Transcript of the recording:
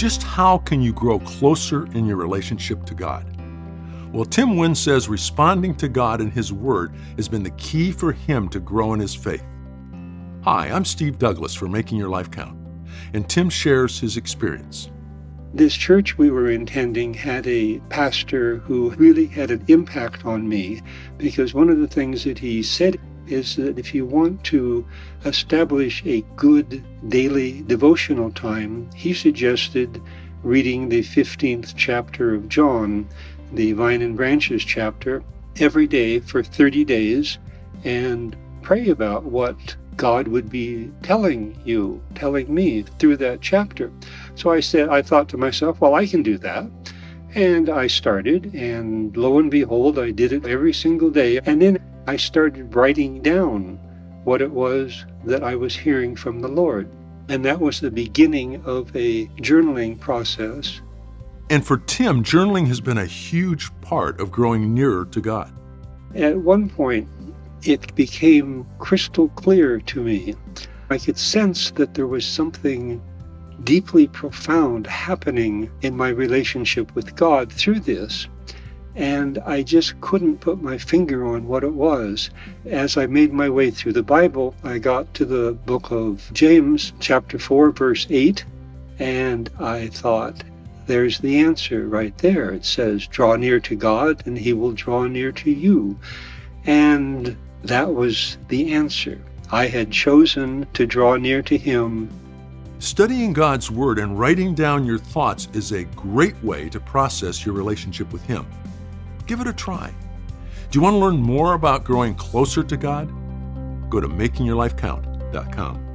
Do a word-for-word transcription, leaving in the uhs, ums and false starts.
just how can you grow closer in your relationship to God? Well, Tim Wynn says responding to God and His Word has been the key for him to grow in his faith. Hi, I'm Steve Douglas for Making Your Life Count, and Tim shares his experience. This church we were attending had a pastor who really had an impact on me, because one of the things that he said is that if you want to establish a good daily devotional time, he suggested reading the fifteenth chapter of John, the Vine and Branches chapter, every day for thirty days, and pray about what God would be telling you, telling me through that chapter. So I said, I thought to myself, well, I can do that. And I started, and lo and behold, I did it every single day. And then I started writing down what it was that I was hearing from the Lord. And that was the beginning of a journaling process. And for Tim, journaling has been a huge part of growing nearer to God. At one point, it became crystal clear to me. I could sense that there was something deeply profound happening in my relationship with God through this. And I just couldn't put my finger on what it was. As I made my way through the Bible, I got to the book of James, chapter four, verse eight, and I thought, there's the answer right there. It says, draw near to God, and He will draw near to you. And that was the answer. I had chosen to draw near to Him. Studying God's Word and writing down your thoughts is a great way to process your relationship with Him. Give it a try. Do you want to learn more about growing closer to God? Go to making your life count dot com.